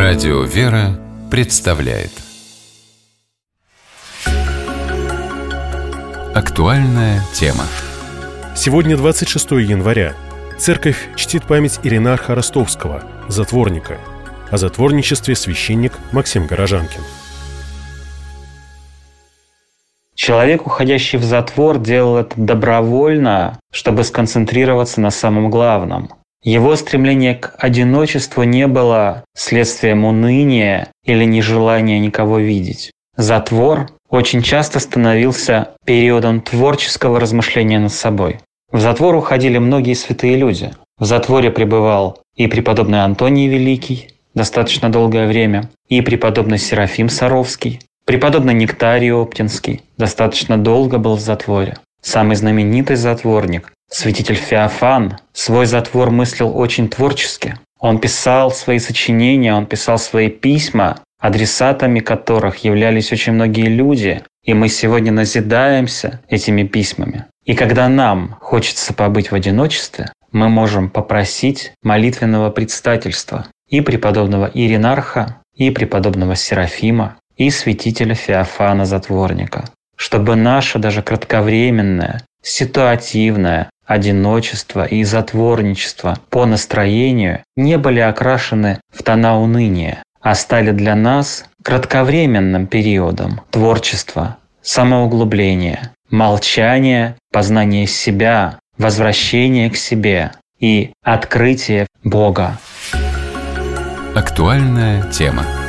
Радио «Вера» представляет актуальная тема. Сегодня 26 января. Церковь чтит память Иринарха Ростовского, затворника. О затворничестве священник Максим Горожанкин. Человек, уходящий в затвор, делал это добровольно, чтобы сконцентрироваться на самом главном. Его стремление к одиночеству не было следствием уныния или нежелания никого видеть. Затвор очень часто становился периодом творческого размышления над собой. В затвор уходили многие святые люди. В затворе пребывал и преподобный Антоний Великий достаточно долгое время, и преподобный Серафим Саровский, преподобный Нектарий Оптинский достаточно долго был в затворе. Самый знаменитый затворник, святитель Феофан, свой затвор мыслил очень творчески. Он писал свои сочинения, он писал свои письма, адресатами которых являлись очень многие люди, и мы сегодня назидаемся этими письмами. И когда нам хочется побыть в одиночестве, мы можем попросить молитвенного предстательства и преподобного Иринарха, и преподобного Серафима, и святителя Феофана Затворника, чтобы наше даже кратковременное, ситуативное одиночество и затворничество по настроению не были окрашены в тона уныния, а стали для нас кратковременным периодом творчества, самоуглубления, молчания, познания себя, возвращения к себе и открытия Бога. Актуальная тема.